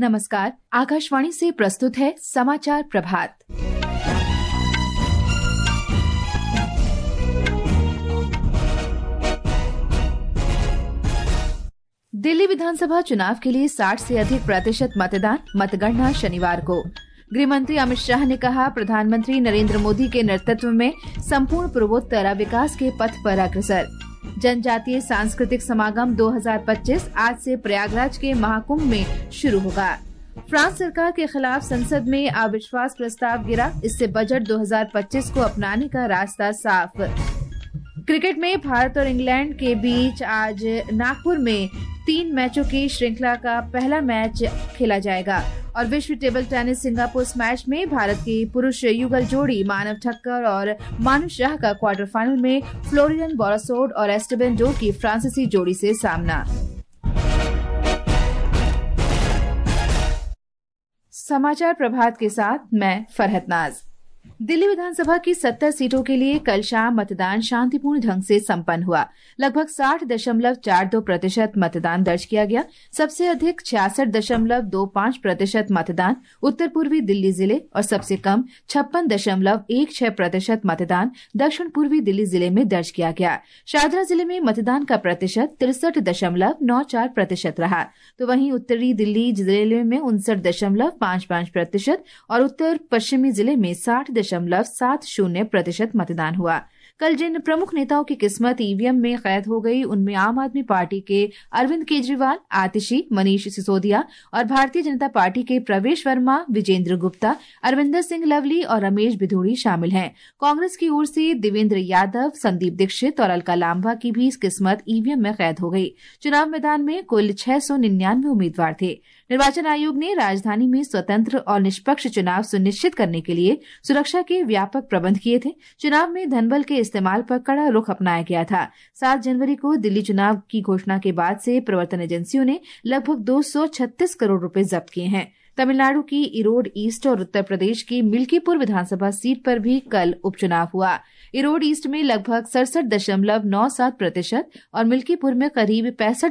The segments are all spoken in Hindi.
नमस्कार, आकाशवाणी से प्रस्तुत है समाचार प्रभात। दिल्ली विधानसभा चुनाव के लिए 60 से अधिक प्रतिशत मतगणना शनिवार को। गृह मंत्री अमित शाह ने कहा, प्रधानमंत्री नरेंद्र मोदी के नेतृत्व में संपूर्ण पूर्वोत्तर विकास के पथ पर अग्रसर। जनजातीय सांस्कृतिक समागम 2025 आज से प्रयागराज के महाकुंभ में शुरू होगा। फ्रांस सरकार के खिलाफ संसद में अविश्वास प्रस्ताव गिरा, इससे बजट 2025 को अपनाने का रास्ता साफ। क्रिकेट में भारत और इंग्लैंड के बीच आज नागपुर में 3 मैचों की श्रृंखला का पहला मैच खेला जाएगा। और विश्व टेबल टेनिस सिंगापुर स्मैश में भारत की पुरुष युगल जोड़ी मानव ठक्कर और मानु शाह का क्वार्टर फाइनल में फ्लोरियन बोरासोड और एस्टेबन डोर की फ्रांसीसी जोड़ी से सामना। समाचार प्रभात के साथ मैं फरहत नाज। दिल्ली विधानसभा की 70 सीटों के लिए कल शाम मतदान शांतिपूर्ण ढंग से संपन्न हुआ। लगभग 60.42% मतदान दर्ज किया गया। सबसे अधिक 66.25% मतदान उत्तर पूर्वी दिल्ली जिले और सबसे कम 56.16% मतदान दक्षिण पूर्वी दिल्ली जिले में दर्ज किया गया। शाहदरा जिले में मतदान का प्रतिशत 63.94% रहा, तो वहीं उत्तरी दिल्ली जिले में 59.55% और उत्तर पश्चिमी जिले में 60.70% मतदान हुआ। कल जिन प्रमुख नेताओं की किस्मत ईवीएम में कैद हो गई, उनमें आम आदमी पार्टी के अरविंद केजरीवाल, आतिशी, मनीष सिसोदिया और भारतीय जनता पार्टी के प्रवेश वर्मा, विजेंद्र गुप्ता, अरविंदर सिंह लवली और रमेश बिधूड़ी शामिल हैं। कांग्रेस की ओर से देवेंद्र यादव, संदीप दीक्षित और अलका लांबा की भी किस्मत ईवीएम में कैद हो गई। चुनाव मैदान में कुल 699 उम्मीदवार थे। निर्वाचन आयोग ने राजधानी में स्वतंत्र और निष्पक्ष चुनाव सुनिश्चित करने के लिए सुरक्षा के व्यापक प्रबंध किए थे। चुनाव में धनबल के इस्तेमाल पर कड़ा रुख अपनाया गया था। 7 जनवरी को दिल्ली चुनाव की घोषणा के बाद से प्रवर्तन एजेंसियों ने लगभग 236 करोड़ रुपए जब्त किए हैं। तमिलनाडु की इरोड ईस्ट और उत्तर प्रदेश की मिल्कीपुर विधानसभा सीट पर भी कल उपचुनाव हुआ। इरोड ईस्ट में लगभग 67.97% और मिल्कीपुर में करीब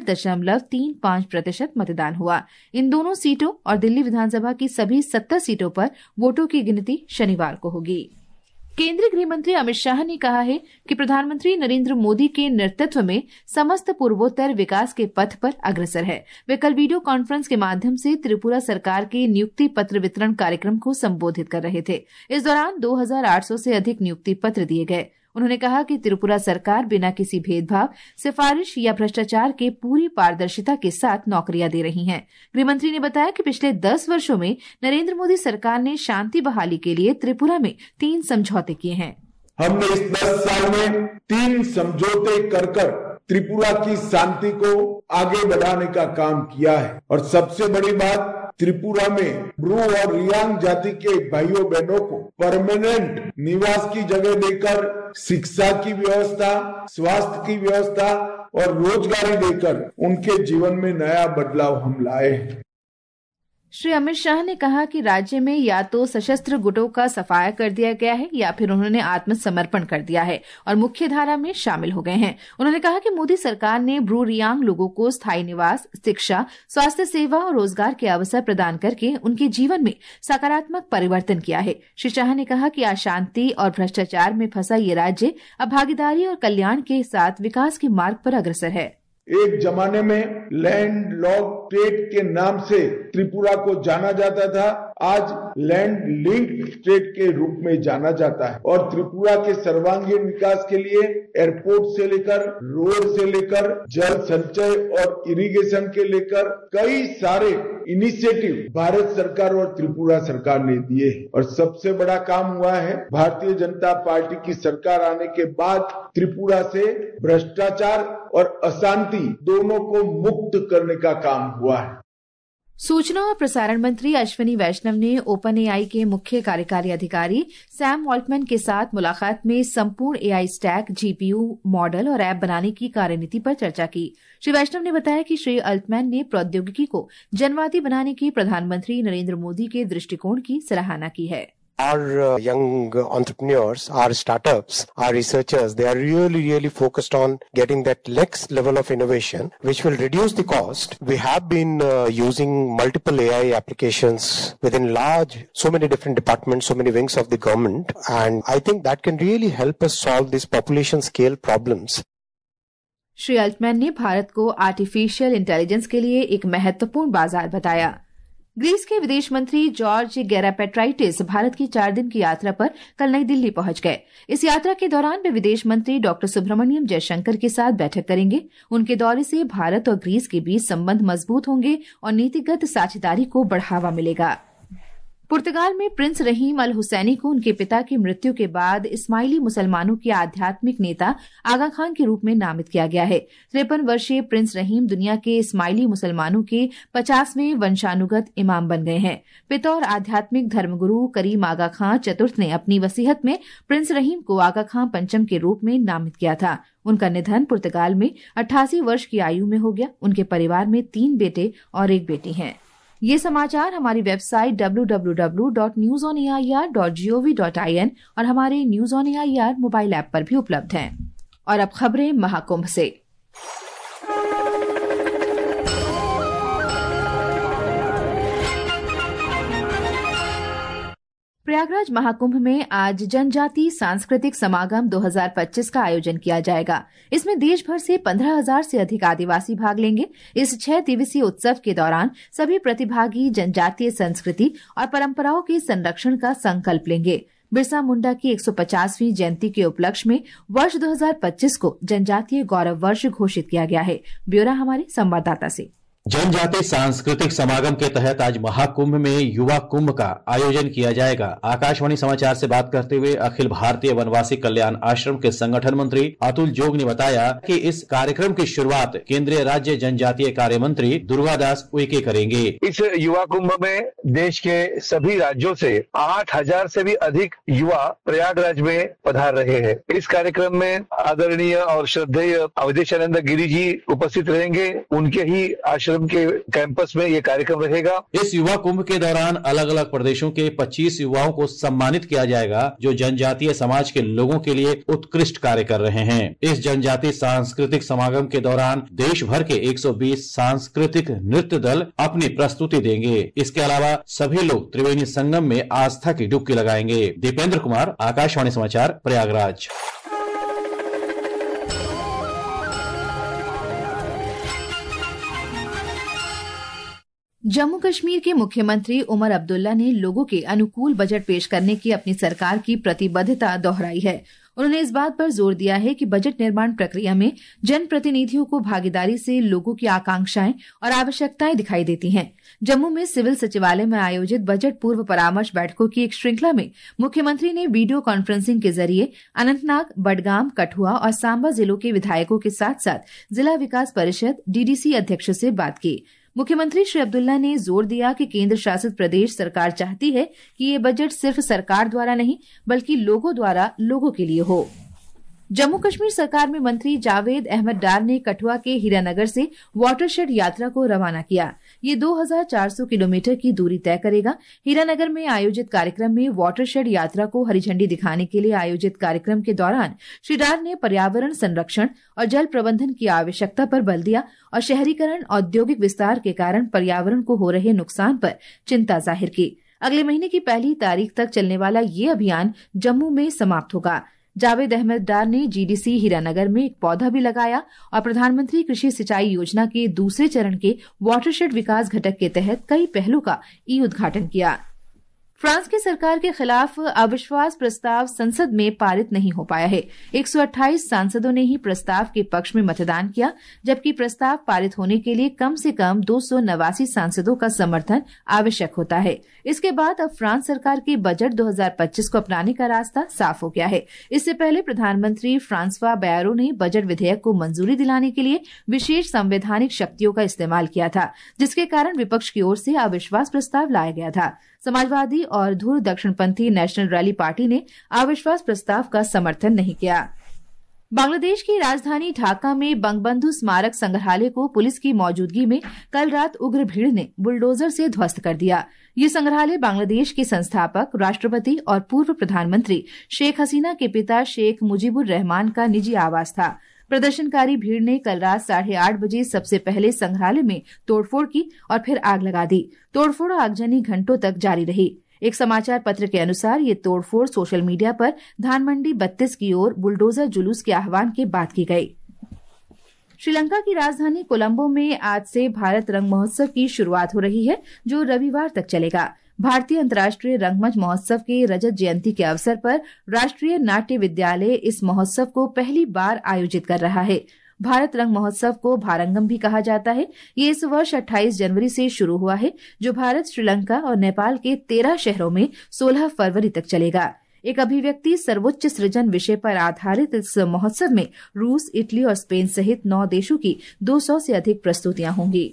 65.35% मतदान हुआ। इन दोनों सीटों और दिल्ली विधानसभा की सभी 70 सीटों पर वोटों की गिनती शनिवार को होगी। केंद्रीय गृह मंत्री अमित शाह ने कहा है कि प्रधानमंत्री नरेंद्र मोदी के नेतृत्व में समस्त पूर्वोत्तर विकास के पथ पर अग्रसर है। वे कल वीडियो कॉन्फ्रेंस के माध्यम से त्रिपुरा सरकार के नियुक्ति पत्र वितरण कार्यक्रम को संबोधित कर रहे थे। इस दौरान 2800 से अधिक नियुक्ति पत्र दिए गए। उन्होंने कहा कि त्रिपुरा सरकार बिना किसी भेदभाव, सिफारिश या भ्रष्टाचार के पूरी पारदर्शिता के साथ नौकरियां दे रही है। गृहमंत्री ने बताया कि पिछले 10 वर्षों में नरेंद्र मोदी सरकार ने शांति बहाली के लिए त्रिपुरा में 3 समझौते किए हैं। हमने इस 10 साल में 3 समझौते कर त्रिपुरा की शांति को आगे बढ़ाने का काम किया है। और सबसे बड़ी बात, त्रिपुरा में ब्रू और रियांग जाति के भाइयों बहनों को परमानेंट निवास की जगह देकर शिक्षा की व्यवस्था, स्वास्थ्य की व्यवस्था और रोजगारी देकर उनके जीवन में नया बदलाव हम लाए हैं। श्री अमित शाह ने कहा कि राज्य में या तो सशस्त्र गुटों का सफाया कर दिया गया है या फिर उन्होंने आत्मसमर्पण कर दिया है और मुख्य धारा में शामिल हो गए हैं। उन्होंने कहा कि मोदी सरकार ने ब्रू रियांग लोगों को स्थायी निवास, शिक्षा, स्वास्थ्य सेवा और रोजगार के अवसर प्रदान करके उनके जीवन में सकारात्मक परिवर्तन किया है। श्री शाह ने कहा कि अशांति और भ्रष्टाचार में फंसा ये राज्य अब भागीदारी और कल्याण के साथ विकास के मार्ग पर अग्रसर है। एक जमाने में लैंड लॉक स्टेट के नाम से त्रिपुरा को जाना जाता था, आज लैंड लिंक स्टेट के रूप में जाना जाता है। और त्रिपुरा के सर्वांगीण विकास के लिए एयरपोर्ट से लेकर रोड से लेकर जल संचय और इरिगेशन के लेकर कई सारे इनिशिएटिव भारत सरकार और त्रिपुरा सरकार ने दिए। और सबसे बड़ा काम हुआ है, भारतीय जनता पार्टी की सरकार आने के बाद त्रिपुरा से भ्रष्टाचार और अशांति दोनों को मुक्त करने का काम हुआ है। सूचना और प्रसारण मंत्री अश्विनी वैष्णव ने ओपन एआई के मुख्य कार्यकारी अधिकारी सैम ऑल्टमैन के साथ मुलाकात में संपूर्ण एआई स्टैक, जीपीयू मॉडल और ऐप बनाने की कार्यनीति पर चर्चा की। श्री वैष्णव ने बताया कि श्री ऑल्टमैन ने प्रौद्योगिकी को जनवादी बनाने के प्रधानमंत्री नरेंद्र मोदी के दृष्टिकोण की सराहना की है। Our young entrepreneurs, our startups, our researchers, they are really focused on getting that next level of innovation, which will reduce the cost. We have been using multiple AI applications within so many different departments, so many wings of the government. And I think that can really help us solve these population scale problems. Shri Altman ने भारत को आर्टिफिशियल इंटेलिजेंस के लिए एक महत्वपूर्ण बाजार बताया। ग्रीस के विदेश मंत्री जॉर्ज गेरापेट्राइटिस भारत की 4 दिन की यात्रा पर कल नई दिल्ली पहुंच गए। इस यात्रा के दौरान वे विदेश मंत्री डॉक्टर सुब्रमण्यम जयशंकर के साथ बैठक करेंगे। उनके दौरे से भारत और ग्रीस के बीच संबंध मजबूत होंगे और नीतिगत साझेदारी को बढ़ावा मिलेगा। पुर्तगाल में प्रिंस रहीम अल हुसैनी को उनके पिता की मृत्यु के बाद इस्माइली मुसलमानों के आध्यात्मिक नेता आगा खान के रूप में नामित किया गया है। 53 वर्षीय प्रिंस रहीम दुनिया के इस्माइली मुसलमानों के 50वें वंशानुगत इमाम बन गए हैं। पिता और आध्यात्मिक धर्मगुरु करीम आगा खां चतुर्थ ने अपनी वसीयत में प्रिंस रहीम को आगा खां पंचम के रूप में नामित किया था। उनका निधन पुर्तगाल में 88 वर्ष की आयु में हो गया। उनके परिवार में 3 बेटे और 1 बेटी हैं। ये समाचार हमारी वेबसाइट www.newsonair.gov.in और हमारे news on AIR mobile app पर भी उपलब्ध हैं। और अब खबरें महाकुंभ से। प्रयागराज महाकुंभ में आज जनजातीय सांस्कृतिक समागम 2025 का आयोजन किया जाएगा। इसमें देश भर से 15,000 से अधिक आदिवासी भाग लेंगे। इस 6 दिवसीय उत्सव के दौरान सभी प्रतिभागी जनजातीय संस्कृति और परंपराओं के संरक्षण का संकल्प लेंगे। बिरसा मुंडा की 150वीं जयंती के उपलक्ष्य में वर्ष 2025 को जनजातीय गौरव वर्ष घोषित किया गया है। ब्यौरा हमारे संवाददाता से। जनजातीय सांस्कृतिक समागम के तहत आज महाकुंभ में युवा कुंभ का आयोजन किया जाएगा। आकाशवाणी समाचार से बात करते हुए अखिल भारतीय वनवासी कल्याण आश्रम के संगठन मंत्री अतुल जोग ने बताया कि इस कार्यक्रम की शुरुआत केंद्रीय राज्य जनजातीय कार्य मंत्री दुर्गादास उइके करेंगे। इस युवा कुंभ में देश के सभी राज्यों से 8,000 से भी अधिक युवा प्रयागराज में पधार रहे हैं। इस कार्यक्रम में आदरणीय और श्रद्धेय अवधेशानंद गिरी जी उपस्थित रहेंगे। उनके ही आश्रम के कैंपस में ये कार्यक्रम रहेगा। इस युवा कुंभ के दौरान अलग अलग प्रदेशों के 25 युवाओं को सम्मानित किया जाएगा जो जनजातीय समाज के लोगों के लिए उत्कृष्ट कार्य कर रहे हैं। इस जनजातीय सांस्कृतिक समागम के दौरान देश भर के 120 सांस्कृतिक नृत्य दल अपनी प्रस्तुति देंगे। इसके अलावा सभी लोग त्रिवेणी संगम में आस्था की डुबकी लगाएंगे। दीपेंद्र कुमार, आकाशवाणी समाचार, प्रयागराज। जम्मू कश्मीर के मुख्यमंत्री उमर अब्दुल्ला ने लोगों के अनुकूल बजट पेश करने की अपनी सरकार की प्रतिबद्धता दोहराई है। उन्होंने इस बात पर जोर दिया है कि बजट निर्माण प्रक्रिया में जनप्रतिनिधियों को भागीदारी से लोगों की आकांक्षाएं और आवश्यकताएं दिखाई देती हैं। जम्मू में सिविल सचिवालय में आयोजित बजट पूर्व परामर्श बैठकों की एक श्रृंखला में मुख्यमंत्री ने वीडियो कॉन्फ्रेंसिंग के जरिए अनंतनाग, बडगाम, कठुआ और सांबा जिलों के विधायकों के साथ साथ जिला विकास परिषद डीडीसी अध्यक्षों से बात की। मुख्यमंत्री श्री अब्दुल्ला ने जोर दिया कि केंद्र शासित प्रदेश सरकार चाहती है कि ये बजट सिर्फ सरकार द्वारा नहीं बल्कि लोगों द्वारा लोगों के लिए हो। जम्मू कश्मीर सरकार में मंत्री जावेद अहमद डार ने कठुआ के हीरानगर से वाटरशेड यात्रा को रवाना किया। ये 2,400 किलोमीटर की दूरी तय करेगा। हीरानगर में आयोजित कार्यक्रम में वाटरशेड यात्रा को हरी झंडी दिखाने के लिए आयोजित कार्यक्रम के दौरान श्री डार ने पर्यावरण संरक्षण और जल प्रबंधन की आवश्यकता पर बल दिया और शहरीकरण, औद्योगिक विस्तार के कारण पर्यावरण को हो रहे नुकसान पर चिंता जाहिर की। अगले महीने की 1 तारीख तक चलने वाला ये अभियान जम्मू में समाप्त होगा। जावेद अहमद डार ने जीडीसी हीरानगर में एक पौधा भी लगाया और प्रधानमंत्री कृषि सिंचाई योजना के दूसरे चरण के वाटरशेड विकास घटक के तहत कई पहलों का ई उद्घाटन किया। फ्रांस की सरकार के खिलाफ अविश्वास प्रस्ताव संसद में पारित नहीं हो पाया है। 128 सांसदों ने ही प्रस्ताव के पक्ष में मतदान किया, जबकि प्रस्ताव पारित होने के लिए कम से कम 289 सांसदों का समर्थन आवश्यक होता है। इसके बाद अब फ्रांस सरकार के बजट 2025 को अपनाने का रास्ता साफ हो गया है। इससे पहले प्रधानमंत्री फ्रांसवा बैरो ने बजट विधेयक को मंजूरी दिलाने के लिए विशेष संवैधानिक शक्तियों का इस्तेमाल किया था, जिसके कारण विपक्ष की ओर से अविश्वास प्रस्ताव लाया गया था। समाजवादी और धुर दक्षिणपंथी नेशनल रैली पार्टी ने अविश्वास प्रस्ताव का समर्थन नहीं किया। बांग्लादेश की राजधानी ढाका में बंगबंधु स्मारक संग्रहालय को पुलिस की मौजूदगी में कल रात उग्र भीड़ ने बुलडोजर से ध्वस्त कर दिया। ये संग्रहालय बांग्लादेश के संस्थापक, राष्ट्रपति और पूर्व प्रधानमंत्री शेख हसीना के पिता शेख मुजीबुर रहमान का निजी आवास था। प्रदर्शनकारी भीड़ ने कल रात 8:30 बजे सबसे पहले संग्रहालय में तोड़फोड़ की और फिर आग लगा दी। तोड़फोड़ आगजनी घंटों तक जारी रही। एक समाचार पत्र के अनुसार ये तोड़फोड़ सोशल मीडिया पर धानमंडी 32 की ओर बुलडोजर जुलूस के आह्वान के बाद की गई। श्रीलंका की राजधानी कोलंबो में आज से भारत रंग महोत्सव की शुरुआत हो रही है, जो रविवार तक चलेगा। भारतीय अंतर्राष्ट्रीय रंगमंच महोत्सव के रजत जयंती के अवसर पर राष्ट्रीय नाट्य विद्यालय इस महोत्सव को पहली बार आयोजित कर रहा है। भारत रंग महोत्सव को भारंगम भी कहा जाता है। ये इस वर्ष 28 जनवरी से शुरू हुआ है, जो भारत, श्रीलंका और नेपाल के 13 शहरों में 16 फरवरी तक चलेगा। एक अभिव्यक्ति सर्वोच्च सृजन विषय पर आधारित इस महोत्सव में रूस, इटली और स्पेन सहित 9 देशों की 200 से अधिक प्रस्तुतियां होंगी।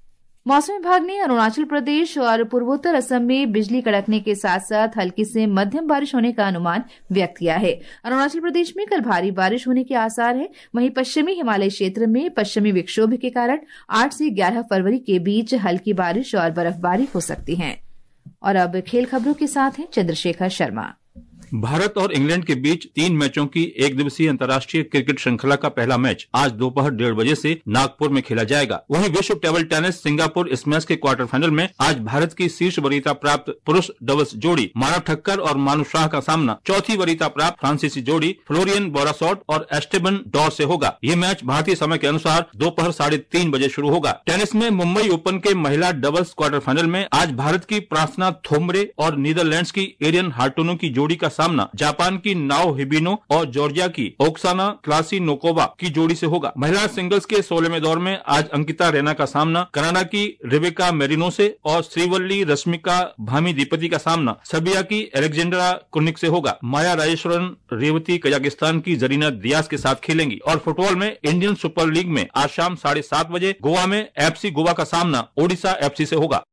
मौसम विभाग ने अरुणाचल प्रदेश और पूर्वोत्तर असम में बिजली कड़कने के साथ साथ हल्की से मध्यम बारिश होने का अनुमान व्यक्त किया है। अरुणाचल प्रदेश में कल भारी बारिश होने के आसार है। वहीं पश्चिमी हिमालय क्षेत्र में पश्चिमी विक्षोभ के कारण 8 से 11 फरवरी के बीच हल्की बारिश और बर्फबारी हो सकती है। और अब खेल खबरों के साथ हैं चंद्रशेखर शर्मा। भारत और इंग्लैंड के बीच 3 मैचों की एक दिवसीय अंतर्राष्ट्रीय क्रिकेट श्रृंखला का पहला मैच आज दोपहर 1:30 बजे से नागपुर में खेला जाएगा। वहीं विश्व टेबल टेनिस सिंगापुर स्मैश के क्वार्टर फाइनल में आज भारत की शीर्ष वरीयता प्राप्त पुरुष डबल्स जोड़ी मानव ठक्कर और मानु शाह का सामना चौथी वरीयता प्राप्त फ्रांसीसी जोड़ी फ्लोरियन बोरासॉट और एस्टेबन डॉर से होगा। ये मैच भारतीय समय के अनुसार दोपहर 3:30 बजे शुरू होगा। टेनिस में मुंबई ओपन के महिला डबल्स क्वार्टर फाइनल में आज भारत की प्रार्थना थोमरे और नीदरलैंड्स की एरियन हार्टोनो की जोड़ी का सामना जापान की नाओ हिबिनो और जॉर्जिया की ओक्साना क्लासिनोकोवा की जोड़ी से होगा। महिला सिंगल्स के 16वें दौर में आज अंकिता रैना का सामना कनाडा की रेबेका मेरिनो से और श्रीवल्ली रश्मिका भामीदीपति का सामना सर्बिया की एलेक्जेंड्रा कुर्निक से होगा। माया राजेश्वरन रेवती कजाकिस्तान की जरीना दियास के साथ खेलेंगी। और फुटबॉल में इंडियन सुपर लीग में आज शाम 7:30 बजे गोवा में एफसी गोवा का सामना ओडिशा एफसी से होगा।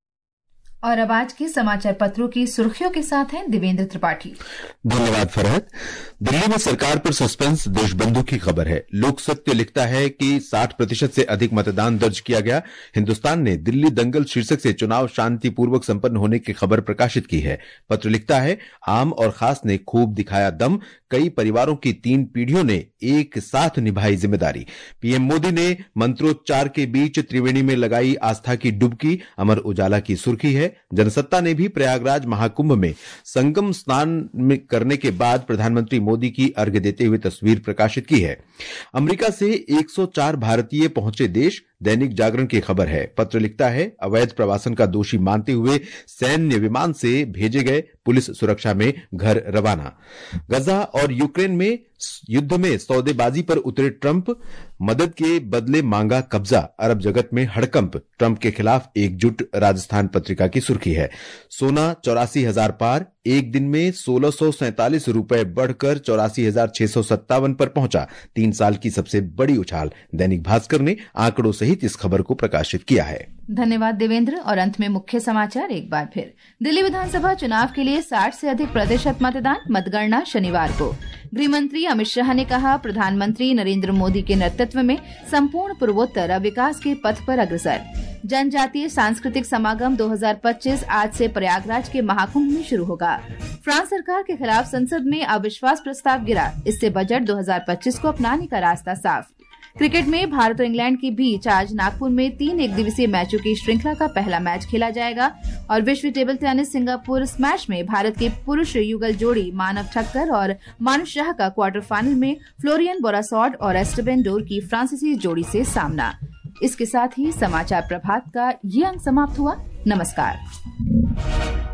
और अब आज के समाचार पत्रों की सुर्खियों के साथ हैं देवेंद्र त्रिपाठी। धन्यवाद फरहत। दिल्ली में सरकार पर सस्पेंस, देशबंधु की खबर है। लोक सत्य लिखता है कि 60% से अधिक मतदान दर्ज किया गया। हिंदुस्तान ने दिल्ली दंगल शीर्षक से चुनाव शांतिपूर्वक संपन्न होने की खबर प्रकाशित की है। पत्र लिखता है, आम और खास ने खूब दिखाया दम, कई परिवारों की 3 पीढ़ियों ने एक साथ निभाई जिम्मेदारी। पीएम मोदी ने मंत्रोच्चार के बीच त्रिवेणी में लगाई आस्था की डुबकी, अमर उजाला की सुर्खी है। जनसत्ता ने भी प्रयागराज महाकुंभ में संगम स्नान करने के बाद प्रधानमंत्री मोदी की अर्घ्य देते हुए तस्वीर प्रकाशित की है। अमेरिका से 104 भारतीय पहुंचे देश, दैनिक जागरण की खबर है। पत्र लिखता है, अवैध प्रवासन का दोषी मानते हुए सैन्य विमान से भेजे गए, पुलिस सुरक्षा में घर रवाना। गजा और यूक्रेन में युद्ध में सौदेबाजी पर उतरे ट्रंप, मदद के बदले मांगा कब्जा, अरब जगत में हड़कंप, ट्रंप के खिलाफ एकजुट, राजस्थान पत्रिका की सुर्खी है। सोना 84,000 पार, एक दिन में 1647 रुपए बढ़कर 84,657 पर पहुंचा, 3 साल की सबसे बड़ी उछाल। दैनिक भास्कर ने आंकड़ों सहित इस खबर को प्रकाशित किया है। धन्यवाद देवेंद्र। और अंत में मुख्य समाचार एक बार फिर। दिल्ली विधानसभा चुनाव के लिए 60 से अधिक प्रतिशत मतदान, मतगणना शनिवार को। गृह मंत्री अमित शाह ने कहा, प्रधानमंत्री नरेंद्र मोदी के नेतृत्व में संपूर्ण पूर्वोत्तर अब विकास के पथ पर अग्रसर। जनजातीय सांस्कृतिक समागम 2025 आज से प्रयागराज के महाकुंभ में शुरू होगा। फ्रांस सरकार के खिलाफ संसद में अविश्वास प्रस्ताव गिरा, इससे बजट 2025 को अपनाने का रास्ता साफ। क्रिकेट में भारत और इंग्लैंड के बीच आज नागपुर में 3 एकदिवसीय मैचों की श्रृंखला का पहला मैच खेला जाएगा। और विश्व टेबल टेनिस सिंगापुर स्मैश में भारत के पुरुष युगल जोड़ी मानव ठक्कर और मानु शाह का क्वार्टर फाइनल में फ्लोरियन बोरासॉट और एस्टेबन डोर की फ्रांसीसी जोड़ी से सामना। इसके साथ ही समाचार प्रभात का ये अंक समाप्त हुआ। नमस्कार।